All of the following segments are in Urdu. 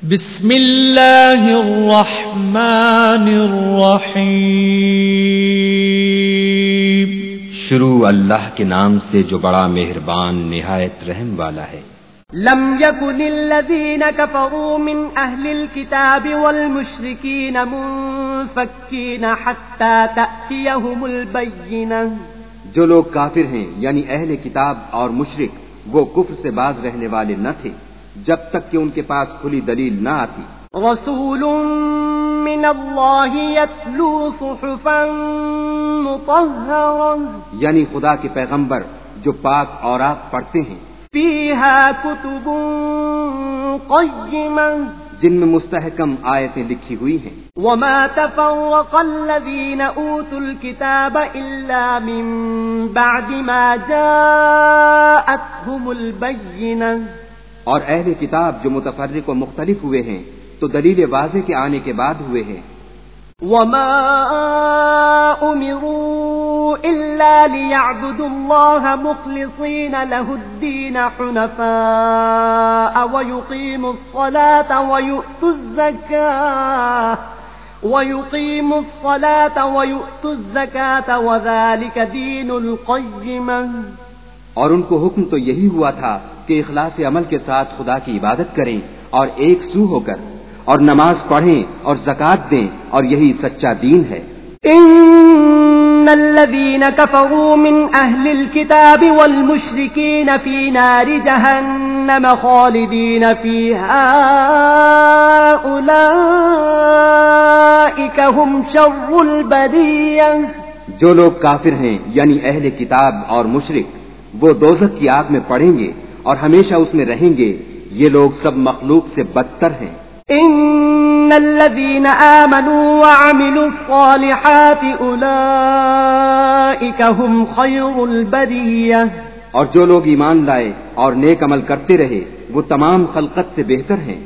بسم اللہ الرحمن الرحیم۔ شروع اللہ کے نام سے جو بڑا مہربان نہایت رحم والا ہے۔ لم يكن الذين كفروا من أهل الكتاب والمشركين منفكين حتى تأتيهم البينة۔ جو لوگ کافر ہیں یعنی اہل کتاب اور مشرک وہ کفر سے باز رہنے والے نہ تھے جب تک کہ ان کے پاس کھلی دلیل نہ آتی۔ رسول من اللہ یتلو صحفا مطہرا، یعنی خدا کے پیغمبر جو پاک اوراق پڑھتے ہیں، فیہا کتب قیمہ، جن میں مستحکم آیتیں لکھی ہوئی ہیں۔ وما تفرق الذین اوتوا الکتاب الا من بعد ما جاءتهم البینہ، اور اہل کتاب جو متفرق و مختلف ہوئے ہیں تو دلیل واضح کے آنے کے بعد ہوئے ہیں۔ وما امروا الا ليعبدوا الله مخلصين له الدين حنفاء ويقيموا الصلاة ويؤتوا الزكاة وذلك دين القيمة۔ اور ان کو حکم تو یہی ہوا تھا کہ اخلاص عمل کے ساتھ خدا کی عبادت کریں اور ایک سو ہو کر، اور نماز پڑھیں اور زکوٰۃ دیں، اور یہی سچا دین ہے۔ ان الذين كفروا من اهل الكتاب والمشركين في نار جهنم خالدين فيها اولئك هم شر البرية۔ جو لوگ کافر ہیں یعنی اہل کتاب اور مشرک وہ دوزخ کی آگ میں پڑیں گے اور ہمیشہ اس میں رہیں گے، یہ لوگ سب مخلوق سے بدتر ہیں۔ ان الذين آمنوا وعملوا الصالحات اولئك هم خير البرية۔ اور جو لوگ ایمان لائے اور نیک عمل کرتے رہے وہ تمام خلقت سے بہتر ہیں۔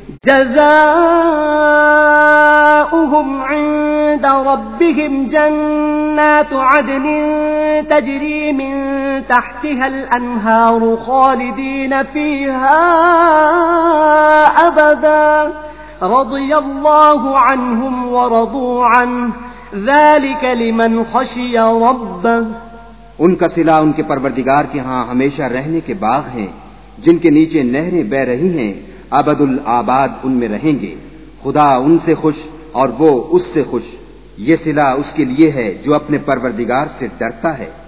جزاؤهم عند ربهم جنات عدن تجري من تحتها الأنهار خالدين فيها أبدا رضي الله عنهم ورضوا عنه ذلك لمن خشي ربه۔ ان کا صلہ ان کے پروردگار کے ہاں ہمیشہ رہنے کے باغ ہیں جن کے نیچے نہریں بہ رہی ہیں، ابد الآباد ان میں رہیں گے، خدا ان سے خوش اور وہ اس سے خوش۔ یہ صلہ اس کے لیے ہے جو اپنے پروردگار سے ڈرتا ہے۔